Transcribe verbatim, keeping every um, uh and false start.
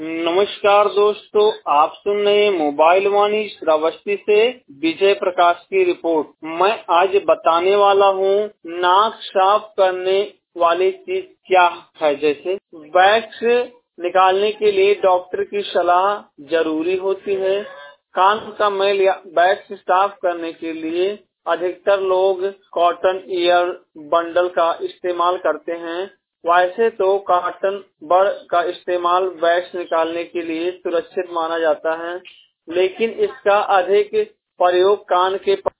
नमस्कार दोस्तों, आप सुन रहे हैं मोबाइल वाणी श्रावस्ती से विजय प्रकाश की रिपोर्ट। मैं आज बताने वाला हूँ नाक साफ करने वाली चीज क्या है। जैसे वैक्स निकालने के लिए डॉक्टर की सलाह जरूरी होती है। कान का मैल या वैक्स साफ करने के लिए अधिकतर लोग कॉटन ईयर बंडल का इस्तेमाल करते हैं। वैसे तो कॉटन बड का इस्तेमाल वैक्स निकालने के लिए सुरक्षित माना जाता है, लेकिन इसका अधिक प्रयोग कान के